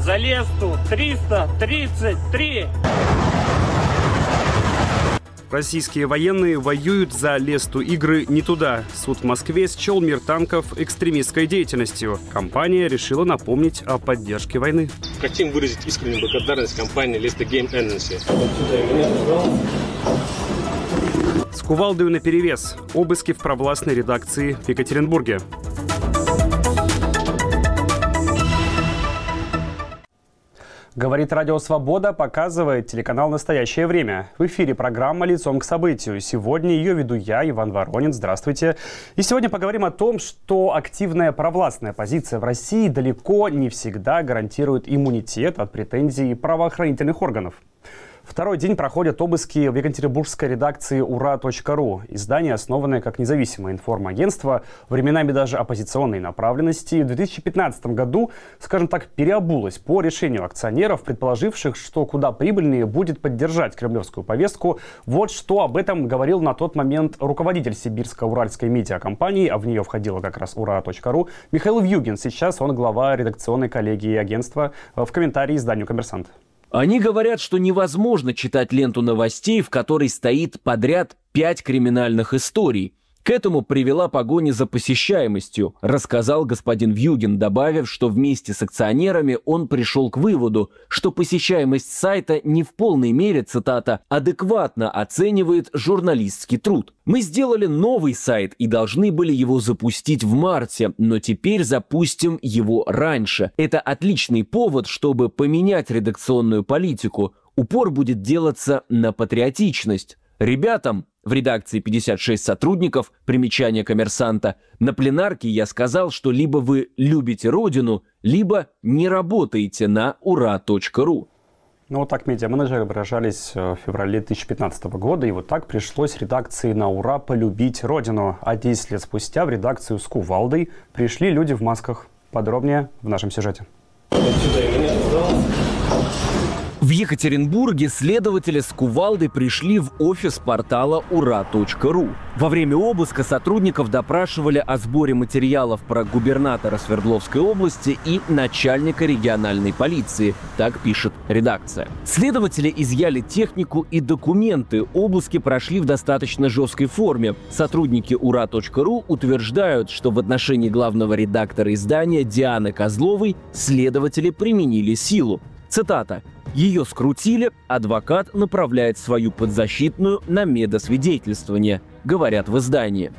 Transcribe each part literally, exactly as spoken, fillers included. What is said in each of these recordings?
за Лесту триста тридцать три. Российские военные воюют за Лесту. Игры не туда. Суд в Москве счел мир танков экстремистской деятельностью. Компания решила напомнить о поддержке войны. Хотим выразить искреннюю благодарность компании Lesta Game Agency. С кувалдою наперевес. Обыски в провластной редакции в Екатеринбурге. Говорит Радио Свобода, показывает телеканал «Настоящее время». В эфире программа «Лицом к событию». Сегодня ее веду я, Иван Воронин. Здравствуйте. И сегодня поговорим о том, что активная провластная позиция в России далеко не всегда гарантирует иммунитет от претензий правоохранительных органов. Второй день проходят обыски в екатеринбургской редакции ура точка ру. Издание, основанное как независимое информагентство, временами даже оппозиционной направленности, в две тысячи пятнадцатом году, скажем так, переобулось по решению акционеров, предположивших, что куда прибыльнее будет поддержать кремлевскую повестку. Вот что об этом говорил на тот момент руководитель сибирско-уральской медиакомпании, а в нее входила как раз ура точка ру, Михаил Вьюгин. Сейчас он глава редакционной коллегии агентства. В комментарии изданию «Коммерсант». Они говорят, что невозможно читать ленту новостей, в которой стоит подряд пять криминальных историй. К этому привела погоня за посещаемостью, рассказал господин Вьюгин, добавив, что вместе с акционерами он пришел к выводу, что посещаемость сайта не в полной мере, цитата, адекватно оценивает журналистский труд. Мы сделали новый сайт и должны были его запустить в марте, но теперь запустим его раньше. Это отличный повод, чтобы поменять редакционную политику. Упор будет делаться на патриотичность. Ребятам, в редакции пятьдесят шесть сотрудников, примечание «Коммерсанта», на пленарке я сказал, что либо вы любите Родину, либо не работаете на ура точка ру. Ну вот так медиа-менеджеры выражались в феврале две тысячи пятнадцатого года, и вот так пришлось редакции на ура полюбить Родину. А десять лет спустя в редакцию с кувалдой пришли люди в масках. Подробнее в нашем сюжете. В Екатеринбурге следователи с кувалдой пришли в офис портала ура точка ру. Во время обыска сотрудников допрашивали о сборе материалов про губернатора Свердловской области и начальника региональной полиции, так пишет редакция. Следователи изъяли технику и документы. Обыски прошли в достаточно жесткой форме. Сотрудники ура точка ру утверждают, что в отношении главного редактора издания Дианы Козловой следователи применили силу. Цитата. «Ее скрутили, адвокат направляет свою подзащитную на медосвидетельствование», говорят в издании.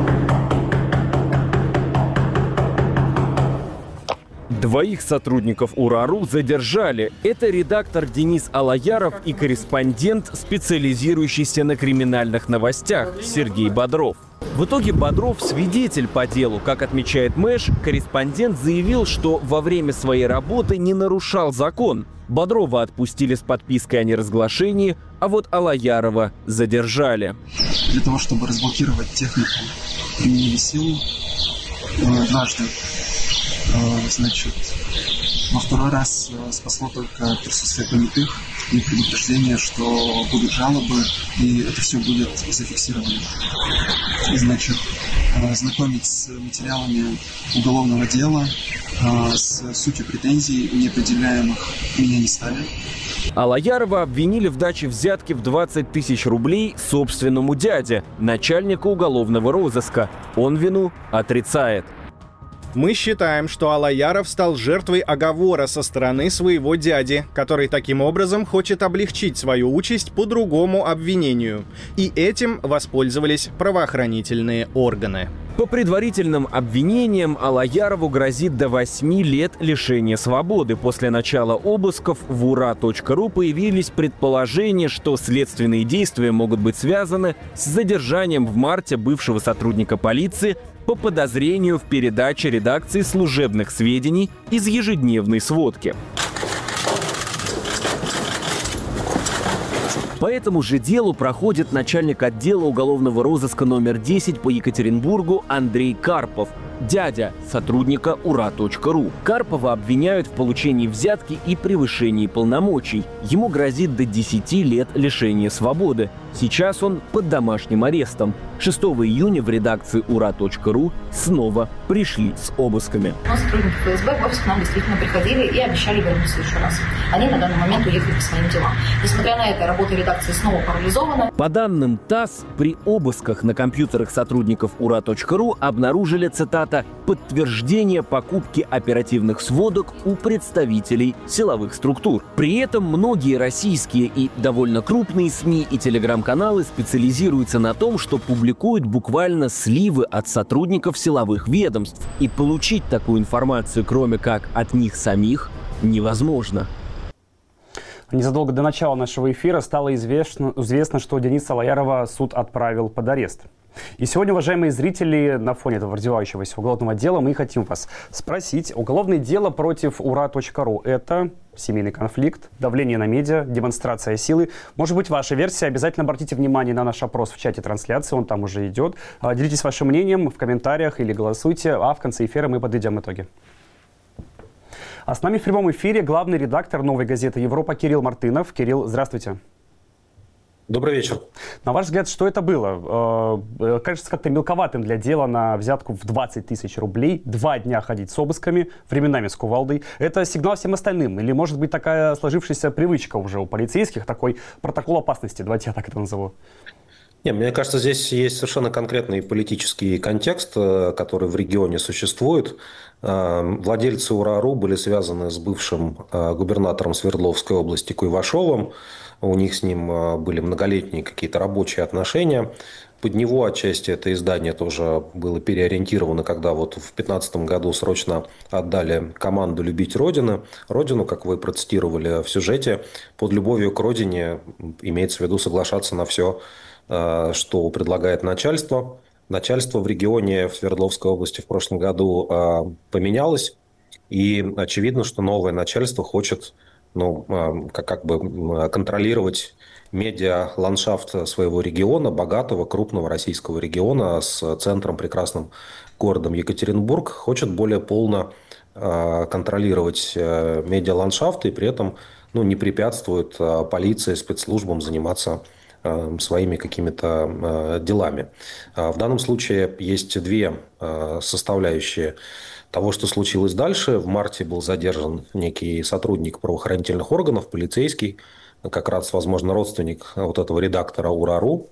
Двоих сотрудников ура.ру задержали. Это редактор Денис Алаяров и корреспондент, специализирующийся на криминальных новостях, Сергей Бодров. В итоге Бодров свидетель по делу. Как отмечает Мэш, корреспондент заявил, что во время своей работы не нарушал закон. Бодрова отпустили с подпиской о неразглашении, а вот Алаярова задержали. Для того, чтобы разблокировать технику, применили силу дважды. Значит, во второй раз спасло только присутствие понятых и предупреждение, что будут жалобы, и это все будет зафиксировано. Значит, знакомить с материалами уголовного дела, с сутью претензий неопределяемых меня не стали. Алаярова обвинили в даче взятки в двадцать тысяч рублей собственному дяде, начальнику уголовного розыска. Он вину отрицает. Мы считаем, что Алаяров стал жертвой оговора со стороны своего дяди, который таким образом хочет облегчить свою участь по другому обвинению. И этим воспользовались правоохранительные органы. По предварительным обвинениям Алаярову грозит до восьми лет лишения свободы. После начала обысков в ура точка ру появились предположения, что следственные действия могут быть связаны с задержанием в марте бывшего сотрудника полиции по подозрению в передаче редакции служебных сведений из ежедневной сводки. По этому же делу проходит начальник отдела уголовного розыска номер десять по Екатеринбургу Андрей Карпов. дядя сотрудника ура точка ру. Карпова обвиняют в получении взятки и превышении полномочий. Ему грозит до десяти лет лишения свободы. Сейчас он под домашним арестом. шестого июня в редакции ура точка ру снова пришли с обысками. Но сотрудники эф эс бэ в офис к нам действительно приходили и обещали вернуться еще раз. Они на данный момент уехали по своим делам. Несмотря на это, работа редакции снова парализована. По данным ТАСС, при обысках на компьютерах сотрудников ура точка ру обнаружили, цитата, «подтверждение покупки оперативных сводок у представителей силовых структур». При этом многие российские и довольно крупные СМИ и телеграм-каналы специализируются на том, что публикуют буквально сливы от сотрудников силовых ведомств. И получить такую информацию, кроме как от них самих, невозможно. Незадолго до начала нашего эфира стало известно, известно, что Дениса Алаярова суд отправил под арест. И сегодня, уважаемые зрители, на фоне этого развивающегося уголовного дела мы хотим вас спросить. Уголовное дело против ура точка ру – это семейный конфликт, давление на медиа, демонстрация силы. Может быть, ваша версия. Обязательно обратите внимание на наш опрос в чате трансляции, он там уже идет. Делитесь вашим мнением в комментариях или голосуйте, а в конце эфира мы подведем итоги. А с нами в прямом эфире главный редактор «Новой газеты Европа» Кирилл Мартынов. Кирилл, здравствуйте. Добрый вечер. На ваш взгляд, что это было? Э, кажется, как-то мелковатым для дела на взятку в двадцать тысяч рублей, два дня ходить с обысками, временами с кувалдой. Это сигнал всем остальным? Или, может быть, такая сложившаяся привычка уже у полицейских, такой протокол опасности, давайте я так это назову? Нет, мне кажется, здесь есть совершенно конкретный политический контекст, который в регионе существует. Владельцы ура точка ру были связаны с бывшим губернатором Свердловской области Куйвашовым. У них с ним были многолетние какие-то рабочие отношения. Под него отчасти это издание тоже было переориентировано, когда вот в две тысячи пятнадцатом году срочно отдали команду «Любить Родину». Родину, как вы процитировали в сюжете, под любовью к родине имеется в виду соглашаться на все, что предлагает начальство. Начальство в регионе в Свердловской области в прошлом году поменялось. И очевидно, что новое начальство хочет ну, как, как бы контролировать медиа-ландшафт своего региона, богатого, крупного российского региона с центром, прекрасным городом Екатеринбург, хочет более полно контролировать медиа-ландшафт и при этом ну, не препятствует полиции, спецслужбам заниматься своими какими-то делами. В данном случае есть две составляющие того, что случилось дальше. В марте был задержан некий сотрудник правоохранительных органов, полицейский, как раз, возможно, родственник вот этого редактора ура точка ру.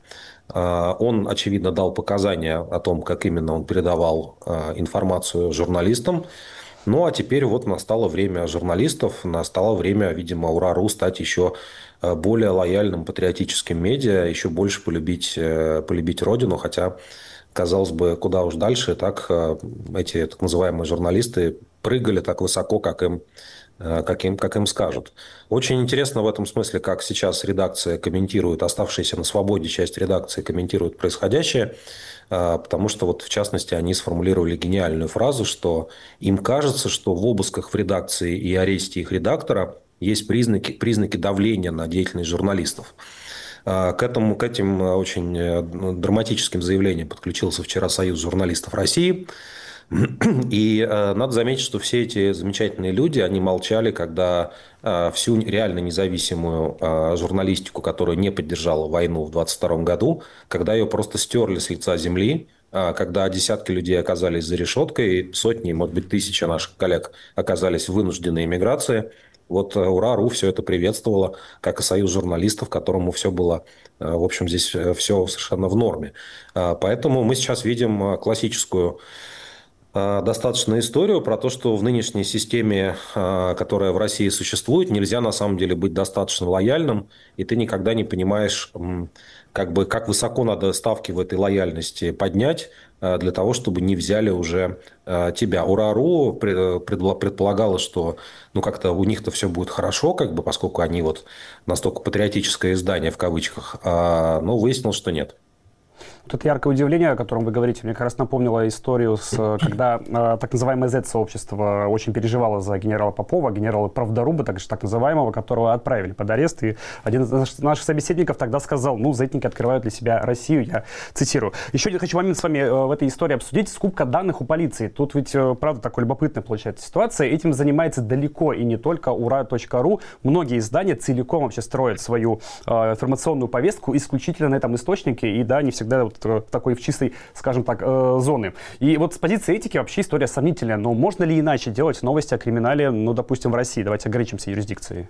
Он, очевидно, дал показания о том, как именно он передавал информацию журналистам. Ну, а теперь вот настало время журналистов, настало время, видимо, ура точка ру стать еще более лояльным патриотическим медиа, еще больше полюбить, полюбить родину, хотя, казалось бы, куда уж дальше, так эти так называемые журналисты прыгали так высоко, как им, как им, как им скажут. Очень интересно в этом смысле, как сейчас редакция комментирует, оставшаяся на свободе часть редакции комментирует происходящее, потому что, вот, в частности, они сформулировали гениальную фразу, что им кажется, что в обысках в редакции и аресте их редактора есть признаки, признаки давления на деятельность журналистов. К, этому, к этим очень драматическим заявлениям подключился вчера Союз журналистов России. И надо заметить, что все эти замечательные люди, они молчали, когда всю реально независимую журналистику, которая не поддержала войну в двадцать втором году, когда ее просто стерли с лица земли, когда десятки людей оказались за решеткой, сотни, может быть, тысячи наших коллег оказались в вынужденной эмиграции. Вот ура точка ру все это приветствовало, как и Союз журналистов, которому все было, в общем, здесь все совершенно в норме. Поэтому мы сейчас видим классическую достаточно историю про то, что в нынешней системе, которая в России существует, нельзя на самом деле быть достаточно лояльным, и ты никогда не понимаешь, как бы, как высоко надо ставки в этой лояльности поднять для того, чтобы не взяли уже тебя. ура точка ру предполагало, что ну, как-то у них-то все будет хорошо, как бы, поскольку они вот настолько патриотическое издание в кавычках, но выяснилось, что нет. Вот это яркое удивление, о котором вы говорите, мне как раз напомнило историю, с, когда э, так называемое зет-сообщество очень переживало за генерала Попова, генерала Правдоруба, так же так называемого, которого отправили под арест. И один из наших собеседников тогда сказал, ну, зетники открывают для себя Россию, я цитирую. Еще один хочу момент с вами э, в этой истории обсудить. Скупка данных у полиции. Тут ведь, э, правда, такая любопытная получается ситуация. Этим занимается далеко и не только ура точка ру. Многие издания целиком вообще строят свою э, информационную повестку исключительно на этом источнике, и да, не всегда вот такой в чистой, скажем так, э, зоны. И вот с позиции этики вообще история сомнительная, но можно ли иначе делать новости о криминале, ну, допустим, в России? Давайте ограничимся юрисдикцией.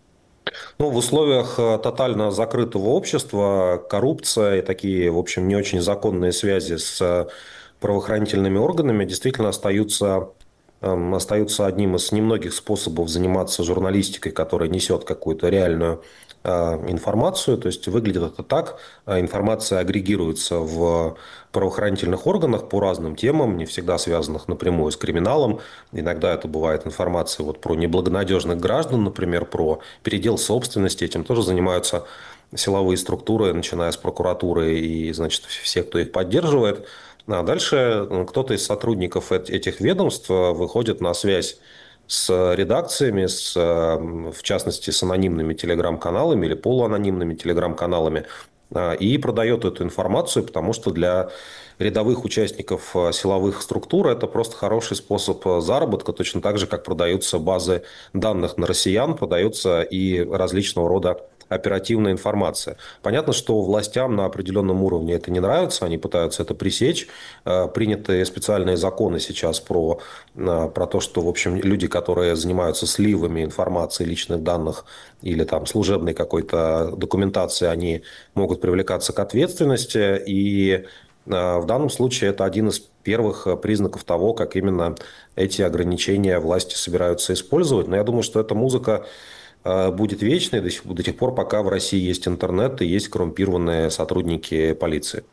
Ну, в условиях тотально закрытого общества коррупция и такие, в общем, не очень законные связи с правоохранительными органами действительно остаются, э, остаются одним из немногих способов заниматься журналистикой, которая несет какую-то реальную информацию, то есть выглядит это так, информация агрегируется в правоохранительных органах по разным темам, не всегда связанных напрямую с криминалом. Иногда это бывает информация вот про неблагонадежных граждан, например, про передел собственности, этим тоже занимаются силовые структуры, начиная с прокуратуры и, значит, все, кто их поддерживает. А дальше кто-то из сотрудников этих ведомств выходит на связь с редакциями, с, в частности, с анонимными телеграм-каналами или полуанонимными телеграм-каналами, и продает эту информацию, потому что для рядовых участников силовых структур это просто хороший способ заработка, точно так же, как продаются базы данных на россиян, продаются и различного рода оперативная информация. Понятно, что властям на определенном уровне это не нравится, они пытаются это пресечь. Приняты специальные законы сейчас про, про то, что, в общем, люди, которые занимаются сливами информации, личных данных или там служебной какой-то документации, они могут привлекаться к ответственности. И в данном случае это один из первых признаков того, как именно эти ограничения власти собираются использовать. Но я думаю, что эта музыка будет вечной до сих, до тех пор, пока в России есть интернет и есть коррумпированные сотрудники полиции.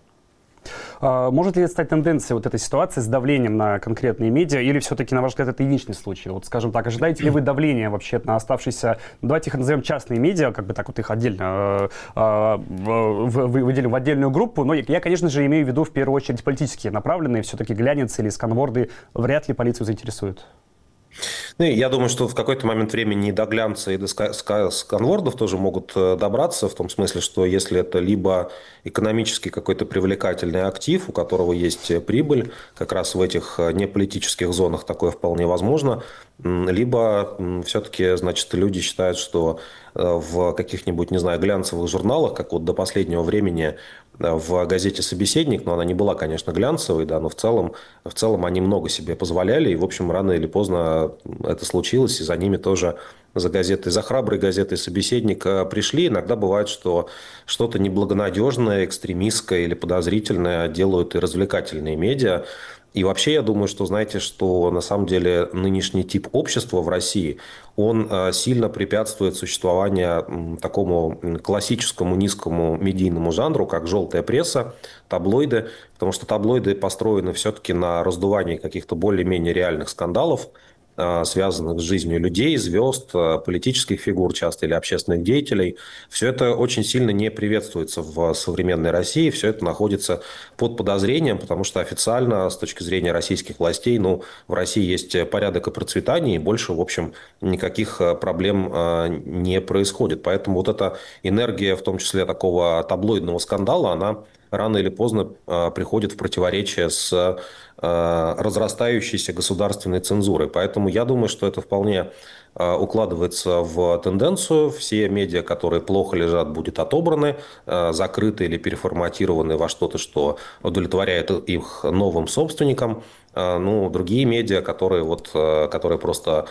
Может ли это стать тенденцией вот этой ситуации с давлением на конкретные медиа, или все-таки, на ваш взгляд, это единичный случай? Вот, скажем так, ожидаете ли вы давления вообще на оставшиеся, давайте их назовем частные медиа, как бы так вот их отдельно э, выделим в отдельную группу, но я, конечно же, имею в виду в первую очередь политические направленные, все-таки глянец или сканворды вряд ли полицию заинтересуют. Ну, я думаю, что в какой-то момент времени и до глянца, и до сканвордов тоже могут добраться, в том смысле, что если это либо экономически какой-то привлекательный актив, у которого есть прибыль, как раз в этих неполитических зонах такое вполне возможно, либо все-таки, значит, люди считают, что в каких-нибудь, не знаю, глянцевых журналах, как вот до последнего времени в газете «Собеседник», но она не была, конечно, глянцевой, да, но в целом, в целом они много себе позволяли, и, в общем, рано или поздно это случилось, и за ними тоже, за газетой, за храброй газетой «Собеседник» пришли. Иногда бывает, что что-то неблагонадежное, экстремистское или подозрительное делают и развлекательные медиа. И вообще, я думаю, что, знаете, что на самом деле нынешний тип общества в России, он сильно препятствует существованию такому классическому низкому медийному жанру, как желтая пресса, таблоиды, потому что таблоиды построены все-таки на раздувании каких-то более-менее реальных скандалов, связанных с жизнью людей, звезд, политических фигур часто или общественных деятелей. Все это очень сильно не приветствуется в современной России, все это находится под подозрением, потому что официально, с точки зрения российских властей, ну, в России есть порядок и процветание, и больше, в общем, никаких проблем не происходит. Поэтому вот эта энергия, в том числе такого таблоидного скандала, она рано или поздно приходит в противоречие с разрастающейся государственной цензурой. Поэтому я думаю, что это вполне укладывается в тенденцию. Все медиа, которые плохо лежат, будут отобраны, закрыты или переформатированы во что-то, что удовлетворяет их новым собственникам. Ну, другие медиа, которые, вот, которые просто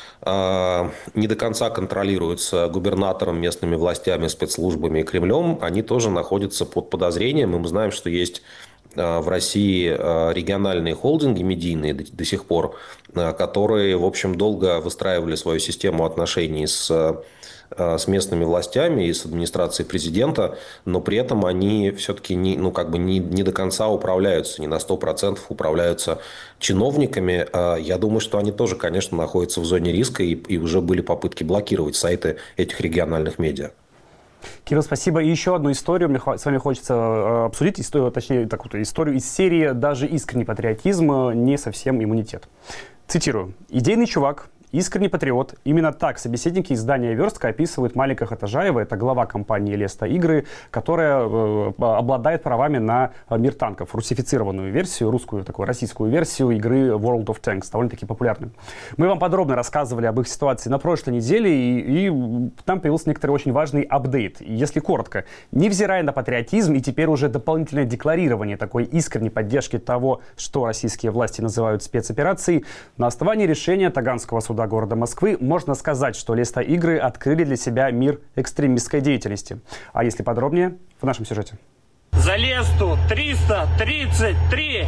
не до конца контролируются губернатором, местными властями, спецслужбами и Кремлем, они тоже находятся под подозрением. И мы знаем, что есть в России региональные холдинги медийные до сих пор, которые, в общем, долго выстраивали свою систему отношений с с местными властями и с администрацией президента, но при этом они все-таки не, ну, как бы не, не до конца управляются, не на сто процентов управляются чиновниками. Я думаю, что они тоже, конечно, находятся в зоне риска, и, и уже были попытки блокировать сайты этих региональных медиа. Кирилл, спасибо. И еще одну историю мне с вами хочется обсудить, историю, точнее, такую историю из серии «Даже искренний патриотизм не совсем иммунитет». Цитирую. «Идейный чувак, искренний патриот». Именно так собеседники издания «Верстка» описывают Малика Хатажаева. Это глава компании «Леста Игры», которая э, обладает правами на мир танков. Русифицированную версию, русскую, такую российскую версию игры World of Tanks, довольно-таки популярной. Мы вам подробно рассказывали об их ситуации на прошлой неделе, и, и там появился некоторый очень важный апдейт. Если коротко, невзирая на патриотизм и теперь уже дополнительное декларирование такой искренней поддержки того, что российские власти называют спецоперацией, на основании решения Таганского суда города Москвы можно сказать, что Леста Игры открыли для себя мир экстремистской деятельности. А если подробнее, в нашем сюжете. За Лесту триста тридцать три!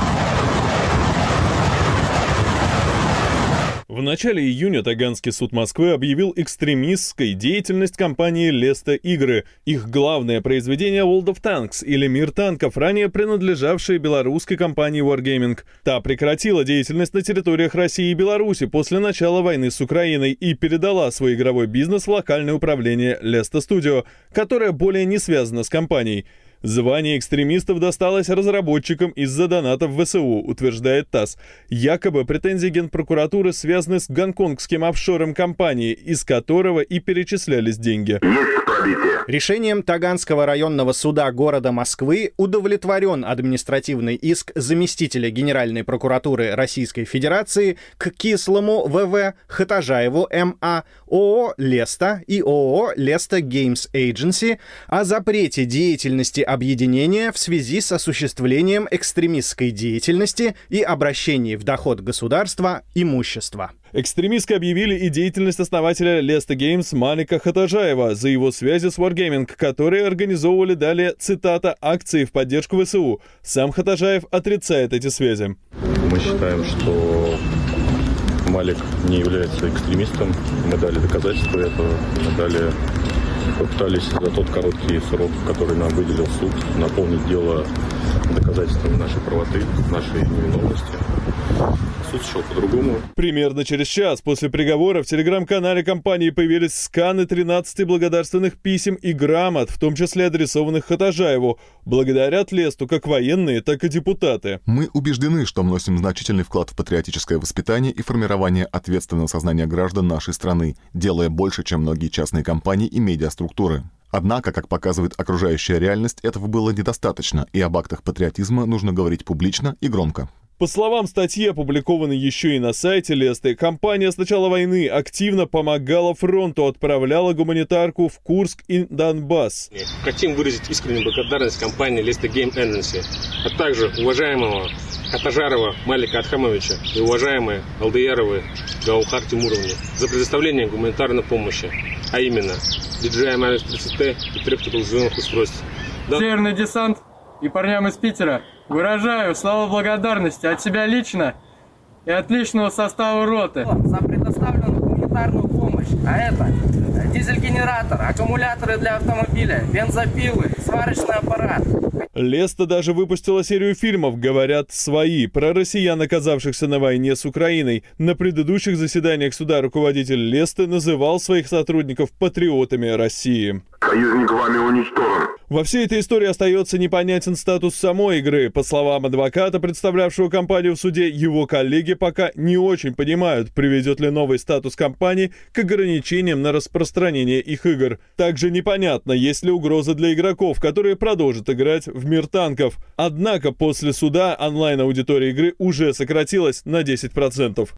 В начале июня Таганский суд Москвы объявил экстремистской деятельность компании «Леста Игры». Их главное произведение World of Tanks, или «Мир танков», ранее принадлежавшее белорусской компании Wargaming. Та прекратила деятельность на территориях России и Беларуси после начала войны с Украиной и передала свой игровой бизнес в локальное управление «Леста Studio», которое более не связано с компанией. Звание экстремистов досталось разработчикам из-за донатов в ВСУ, утверждает ТАСС. Якобы претензии Генпрокуратуры связаны с гонконгским офшором компании, из которого и перечислялись деньги. Решением Таганского районного суда города Москвы удовлетворен административный иск заместителя Генеральной прокуратуры Российской Федерации к кислому ВВ Хатажаеву МА, ООО «Леста» и ООО «Леста Геймс Эйдженси» о запрете деятельности объединения в связи с осуществлением экстремистской деятельности и обращении в доход государства имущества. Экстремистской объявили и деятельность основателя Леста Games Малика Хатажаева за его связи с Wargaming, которые организовывали далее, цитата, акции в поддержку ВСУ. Сам Хатажаев отрицает эти связи. Мы считаем, что Малик не является экстремистом. Мы дали доказательства этого. Мы дали, попытались за тот короткий срок, который нам выделил суд, наполнить дело доказательствами нашей правоты, нашей невиновности. Суд шел по-другому. Примерно через час после приговора в телеграм-канале компании появились сканы тринадцати благодарственных писем и грамот, в том числе адресованных Хатажаеву. Благодарят Лесту как военные, так и депутаты. Мы убеждены, что вносим значительный вклад в патриотическое воспитание и формирование ответственного сознания граждан нашей страны, делая больше, чем многие частные компании и медиаструктуры. Однако, как показывает окружающая реальность, этого было недостаточно, и об актах патриотизма нужно говорить публично и громко. По словам статьи, опубликованной еще и на сайте Лесты, компания с начала войны активно помогала фронту, отправляла гуманитарку в Курск и Донбасс. Хотим выразить искреннюю благодарность компании Леста Гейм Эйдженси, а также уважаемого Хатажарова Малика Атхамовича и уважаемой Алдыяровой Гаухар Тимуровне за предоставление гуманитарной помощи, а именно ди джей ай Майнус тридцать Т и трех тепловизионных устройств. Да. Северный десант и парням из Питера выражаю славу благодарности от себя лично и от личного состава роты за предоставленную гуманитарную помощь. А это дизель-генератор, аккумуляторы для автомобиля, бензопилы, сварочный аппарат. Леста даже выпустила серию фильмов, говорят, свои, про россиян, оказавшихся на войне с Украиной. На предыдущих заседаниях суда руководитель Лесты называл своих сотрудников патриотами России. Союзник вами уничтожен. Во всей этой истории остается непонятен статус самой игры. По словам адвоката, представлявшего компанию в суде, его коллеги пока не очень понимают, приведет ли новый статус компании к ограничениям на распространение их игр. Также непонятно, есть ли угроза для игроков, которые продолжат играть в мир танков. Однако после суда онлайн-аудитория игры уже сократилась на десять процентов.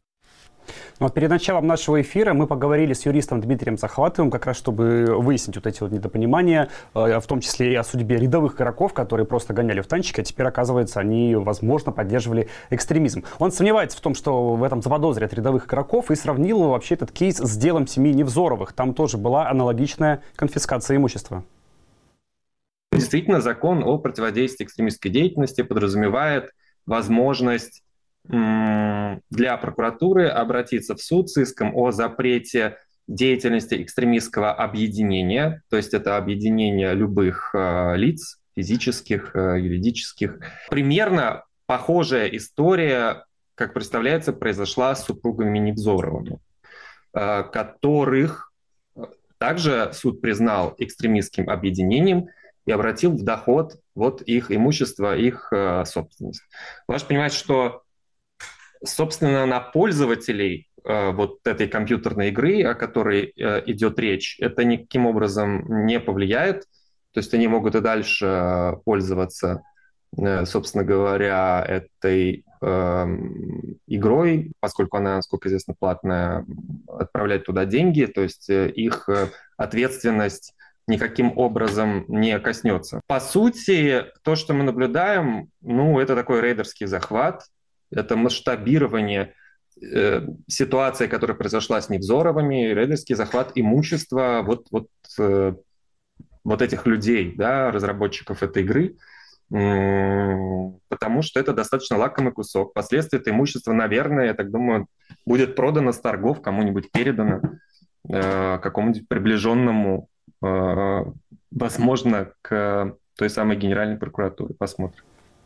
Ну, вот перед началом нашего эфира мы поговорили с юристом Дмитрием Захватовым, как раз чтобы выяснить вот эти вот недопонимания, в том числе и о судьбе рядовых игроков, которые просто гоняли в танчики, а теперь, оказывается, они, возможно, поддерживали экстремизм. Он сомневается в том, что в этом заподозрят рядовых игроков, и сравнил вообще этот кейс с делом семьи Невзоровых. Там тоже была аналогичная конфискация имущества. Действительно, закон о противодействии экстремистской деятельности подразумевает возможность для прокуратуры обратиться в суд с иском о запрете деятельности экстремистского объединения, то есть это объединение любых э, лиц, физических, э, юридических. Примерно похожая история, как представляется, произошла с супругами Невзоровыми, э, которых также суд признал экстремистским объединением и обратил в доход вот их имущество, их э, собственность. Важно понимать, что, собственно, на пользователей э, вот этой компьютерной игры, о которой э, идет речь, это никаким образом не повлияет. То есть они могут и дальше э, пользоваться, э, собственно говоря, этой э, игрой, поскольку она, насколько известно, платная, отправлять туда деньги, то есть э, их э, ответственность никаким образом не коснется. По сути, то, что мы наблюдаем, ну, это такой рейдерский захват, это масштабирование э, ситуации, которая произошла с Невзоровыми, рейдерский захват имущества вот, вот, э, вот этих людей, да, разработчиков этой игры, м- потому что это достаточно лакомый кусок. Впоследствии это имущество, наверное, я так думаю, будет продано с торгов, кому-нибудь передано, э, какому-нибудь приближенному, возможно, к той самой Генеральной прокуратуре. Посмотрим.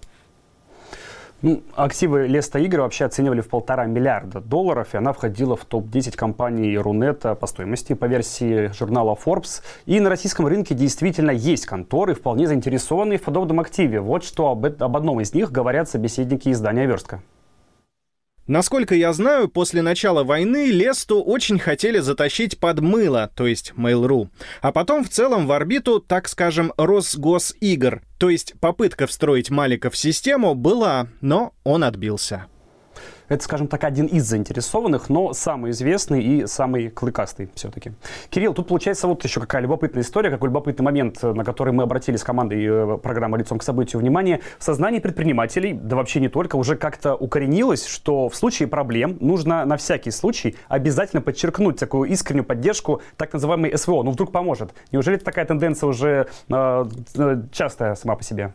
Ну, активы Леста Игры вообще оценивали в полтора миллиарда долларов, и она входила в топ десять компаний Рунета по стоимости по версии журнала Forbes. И на российском рынке действительно есть конторы, вполне заинтересованные в подобном активе. Вот что об, об одном из них говорят собеседники издания «Верстка». Насколько я знаю, после начала войны Лесту очень хотели затащить под мыло, то есть Mail.ru, а потом в целом в орбиту, так скажем, Росгосигр. То есть попытка встроить Малика в систему была, но он отбился. Это, скажем так, один из заинтересованных, но самый известный и самый клыкастый все-таки. Кирилл, тут получается вот еще какая любопытная история, какой любопытный момент, на который мы обратили с командой программы «Лицом к событию» внимание. В сознании предпринимателей, да вообще не только, уже как-то укоренилось, что в случае проблем нужно на всякий случай обязательно подчеркнуть такую искреннюю поддержку так называемой эс вэ о. Ну, вдруг поможет. Неужели такая тенденция уже э, частая сама по себе?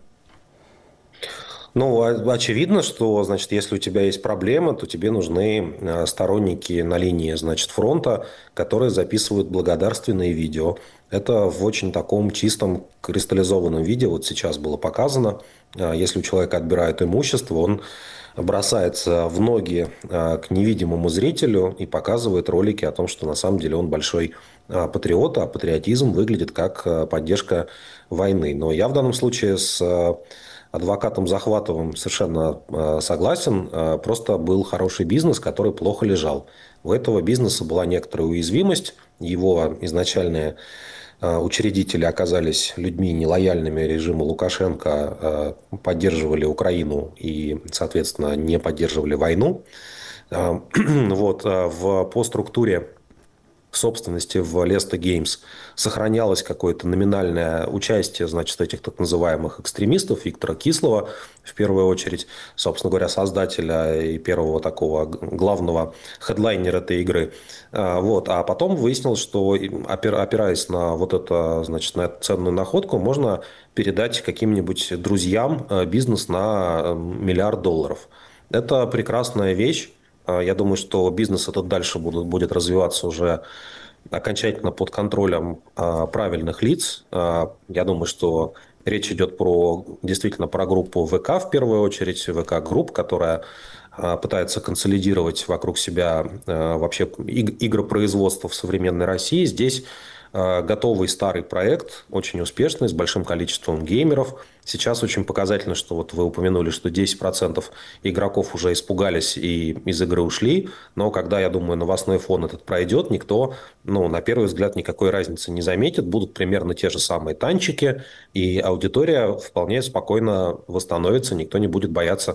Ну, очевидно, что, значит, если у тебя есть проблема, то тебе нужны сторонники на линии, значит, фронта, которые записывают благодарственные видео. Это в очень таком чистом кристаллизованном виде вот сейчас было показано. Если у человека отбирают имущество, он бросается в ноги к невидимому зрителю и показывает ролики о том, что на самом деле он большой патриот, а патриотизм выглядит как поддержка войны. Но я в данном случае с адвокатом Захватовым совершенно э, согласен. Э, просто был хороший бизнес, который плохо лежал. У этого бизнеса была некоторая уязвимость. Его изначальные э, учредители оказались людьми нелояльными режиму Лукашенко, э, поддерживали Украину и, соответственно, не поддерживали войну. Э, вот, э, в, по структуре собственности в Леста Games сохранялось какое-то номинальное участие, значит, этих так называемых экстремистов, Виктора Кислова, в первую очередь, собственно говоря, создателя и первого такого главного хедлайнера этой игры. Вот. А потом выяснилось, что, опираясь на вот это, значит, на эту ценную находку, можно передать каким-нибудь друзьям бизнес на миллиард долларов. Это прекрасная вещь. Я думаю, что бизнес этот дальше будет, будет развиваться уже окончательно под контролем а, правильных лиц. А, я думаю, что речь идет про, действительно про группу вэ ка в первую очередь, вэ ка Group, которая а, пытается консолидировать вокруг себя а, вообще иг- игропроизводство в современной России. Здесь а, готовый старый проект, очень успешный, с большим количеством геймеров. Сейчас очень показательно, что вот вы упомянули, что десять процентов игроков уже испугались и из игры ушли, но когда, я думаю, новостной фон этот пройдет, никто, ну, на первый взгляд, никакой разницы не заметит, будут примерно те же самые танчики, и аудитория вполне спокойно восстановится, никто не будет бояться,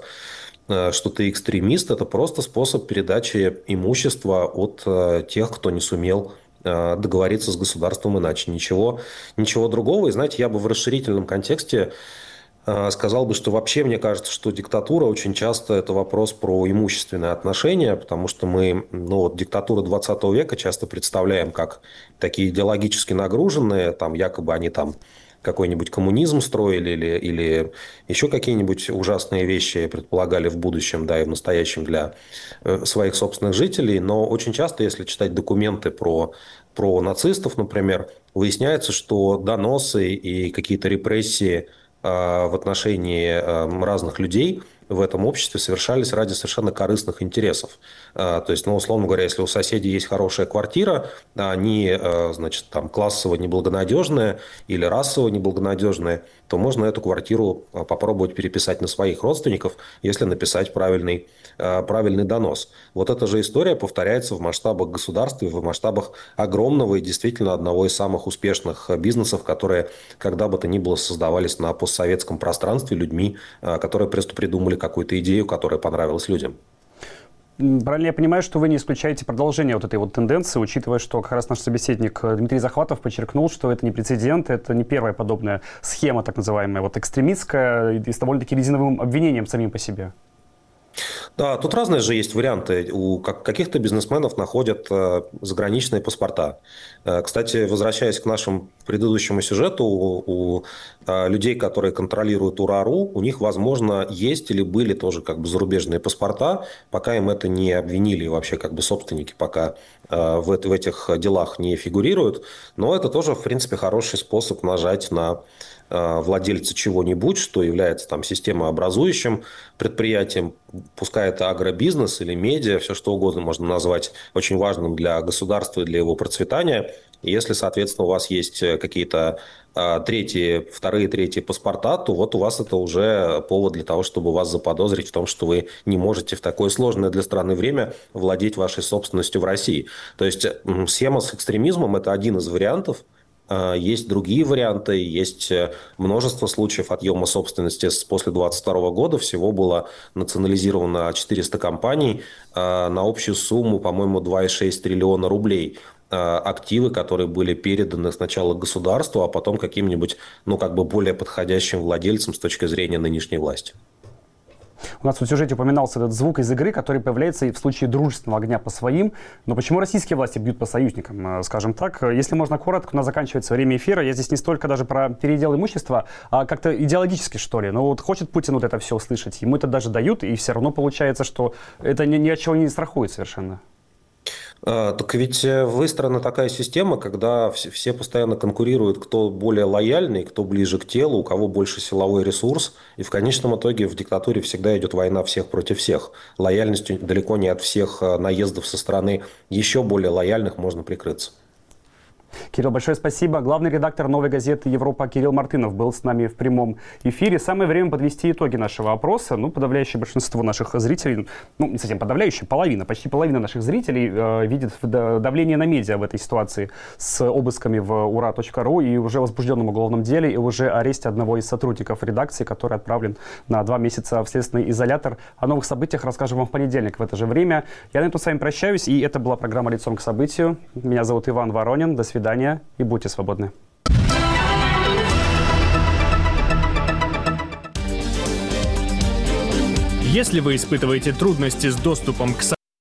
что ты экстремист. Это просто способ передачи имущества от тех, кто не сумел договориться с государством иначе. Ничего, ничего другого. И, знаете, я бы в расширительном контексте сказал бы, что вообще мне кажется, что диктатура очень часто это вопрос про имущественные отношения, потому что мы, ну, вот, диктатуру двадцатого века часто представляем как такие идеологически нагруженные, там якобы они там какой-нибудь коммунизм строили или, или еще какие-нибудь ужасные вещи предполагали в будущем, да, и в настоящем для своих собственных жителей. Но очень часто, если читать документы про, про нацистов, например, выясняется, что доносы и какие-то репрессии в отношении разных людей в этом обществе совершались ради совершенно корыстных интересов. То есть, ну, условно говоря, если у соседей есть хорошая квартира, а они, значит, там, классово неблагонадежные или расово неблагонадежные, то можно эту квартиру попробовать переписать на своих родственников, если написать правильный, правильный донос. Вот эта же история повторяется в масштабах государства и в масштабах огромного и действительно одного из самых успешных бизнесов, которые когда бы то ни было создавались на постсоветском пространстве людьми, которые просто придумали какую-то идею, которая понравилась людям. Правильно я понимаю, что вы не исключаете продолжение вот этой вот тенденции, учитывая, что как раз наш собеседник Дмитрий Захватов подчеркнул, что это не прецедент, это не первая подобная схема, так называемая, вот экстремистская, и с довольно-таки резиновым обвинением самим по себе. Да, тут разные же есть варианты. У каких-то бизнесменов находят заграничные паспорта. Кстати, возвращаясь к нашему предыдущему сюжету, у людей, которые контролируют УРА.ру, у них, возможно, есть или были тоже как бы зарубежные паспорта, пока им это не обвинили, и вообще как бы собственники пока в этих делах не фигурируют. Но это тоже, в принципе, хороший способ нажать на владельца чего-нибудь, что является там системообразующим предприятием, пускай это агробизнес или медиа, все что угодно можно назвать очень важным для государства и для его процветания. И если, соответственно, у вас есть какие-то третьи, вторые, третьи паспорта, то вот у вас это уже повод для того, чтобы вас заподозрить в том, что вы не можете в такое сложное для страны время владеть вашей собственностью в России. То есть схема с экстремизмом – это один из вариантов. Есть другие варианты, есть множество случаев отъема собственности после двадцать второго года. Всего было национализировано четыреста компаний на общую сумму, по-моему, два и шесть триллиона рублей. Активы, которые были переданы сначала государству, а потом каким-нибудь, ну, как бы более подходящим владельцам с точки зрения нынешней власти. У нас в сюжете упоминался этот звук из игры, который появляется и в случае дружественного огня по своим. Но почему российские власти бьют по союзникам, скажем так? Если можно коротко, у нас заканчивается время эфира. Я здесь не столько даже про передел имущества, а как-то идеологически, что ли. Ну вот хочет Путин вот это все услышать, ему это даже дают, и все равно получается, что это ни, ни от чего не страхует совершенно. Так ведь выстроена такая система, когда все постоянно конкурируют, кто более лояльный, кто ближе к телу, у кого больше силовой ресурс. И в конечном итоге в диктатуре всегда идет война всех против всех. Лояльностью далеко не от всех наездов со стороны еще более лояльных можно прикрыться. Кирилл, большое спасибо. Главный редактор «Новой газеты Европа» Кирилл Мартынов был с нами в прямом эфире. Самое время подвести итоги нашего опроса. Ну, подавляющее большинство наших зрителей, ну, не совсем подавляющее, половина, почти половина наших зрителей э, видит давление на медиа в этой ситуации с обысками в ура точка ру и уже возбужденном уголовном деле, и уже аресте одного из сотрудников редакции, который отправлен на два месяца в следственный изолятор. О новых событиях расскажем вам в понедельник в это же время. Я на этом с вами прощаюсь, и это была программа «Лицом к событию». Меня зовут Иван Воронин. До свидания. До свидания и будьте свободны. Если вы испытываете трудности с доступом к